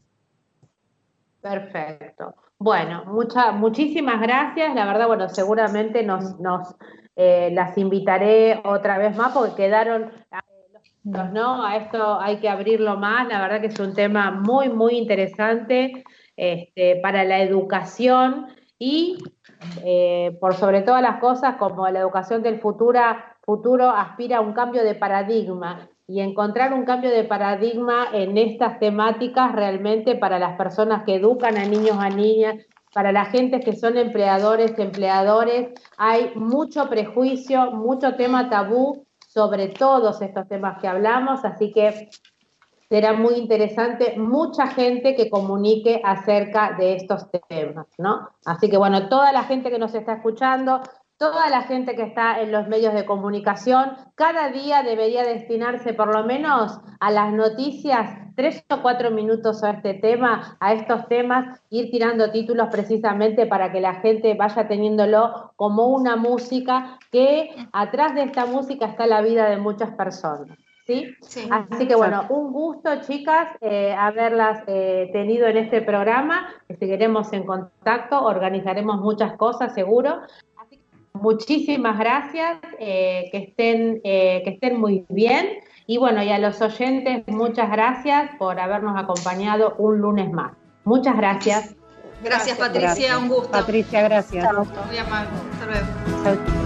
Perfecto. Bueno, mucha, muchísimas gracias. La verdad, bueno, seguramente nos, nos eh, las invitaré otra vez más porque quedaron... ¿no? A esto hay que abrirlo más, la verdad que es un tema muy, muy interesante este, para la educación y eh, por sobre todas las cosas, como la educación del futuro, futuro aspira a un cambio de paradigma, y encontrar un cambio de paradigma en estas temáticas realmente para las personas que educan a niños, a niñas para la gente que son empleadores, empleadores, hay mucho prejuicio, mucho tema tabú sobre todos estos temas que hablamos, así que será muy interesante mucha gente que comunique acerca de estos temas, ¿no? Así que bueno, toda la gente que nos está escuchando, toda la gente que está en los medios de comunicación, cada día debería destinarse por lo menos a las noticias tres o cuatro minutos a este tema, a estos temas, ir tirando títulos precisamente para que la gente vaya teniéndolo como una música, que atrás de esta música está la vida de muchas personas. ¿Sí? Sí. Así que bueno, un gusto, chicas, eh, haberlas eh, tenido en este programa. Seguiremos en contacto, organizaremos muchas cosas seguro. Así que muchísimas gracias, eh, que estén, eh, que estén muy bien. Y bueno, y a los oyentes, muchas gracias por habernos acompañado un lunes más. Muchas gracias. Gracias, Patricia, gracias. Un gusto. Patricia, gracias. Muy amable. Hasta luego. Chau.